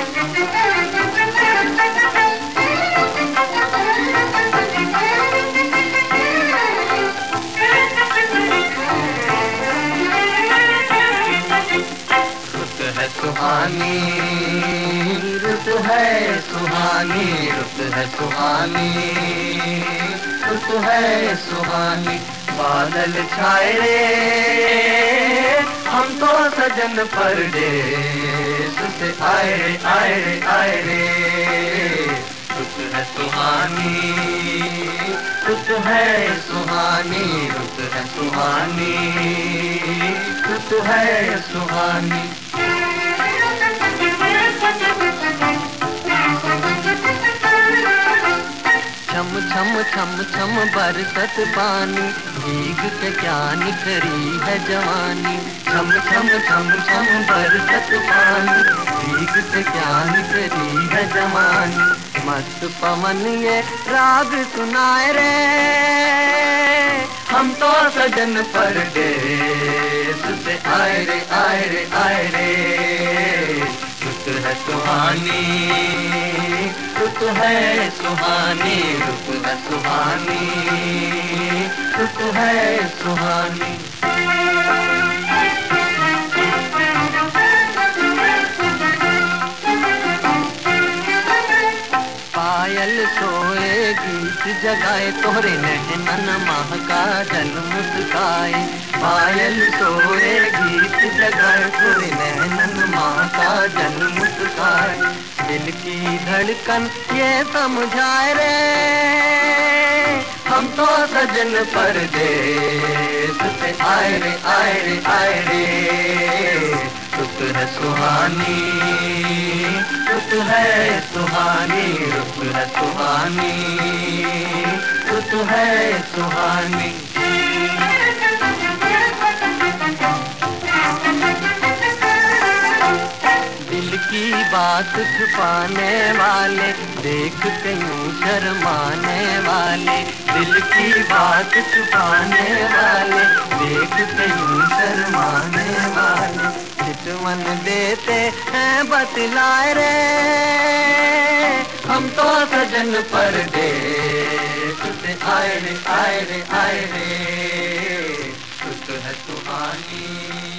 सुहानी रुत है सुहानी, रुत है सुहानी, रुत है सुहानी। बादल छाए रे हम तो सजन परदेस से आए रे आए रे आए रे। रुत है सुहानी, रुत है सुहानी, रुत है सुहानी, रुत है सुहानी। छम छम छम छम बरसत पानी, भीग के क्या निखरी है जवानी। छम छम छम छम बरसत पानी, भीग के क्या निखरी है जवानी। मस्त पवन ये राग सुनाए रे हम तो सजन परदेस से आए रे आए रे आए रे। रुत है सुहानी, रुत है सुहानी, रुत है सुहानी, रुत है सुहानी। पायल सोए गीत जगाए, तोहरे नैनन महका जल मुस्काए। पायल सोए गीत जगाए, तोहरे नैनन महका जल मुस्काए। दिल की धड़कन ये समझाए रे हम तो सजन परदेस से आए रे आए रे आए रे। रुत है सुहानी, रुत है सुहानी, रुत है सुहानी, रुत है सुहानी। दिल की बात छुपाने वाले, देख के यूं शर्माने वाले। दिल की बात छुपाने वाले, देख के यूं शर्माने वाले। चितवन देते हैं बतलाए रे हम तो सजन परदेस से आए रे आए रे आए रे। रुत है सुहानी।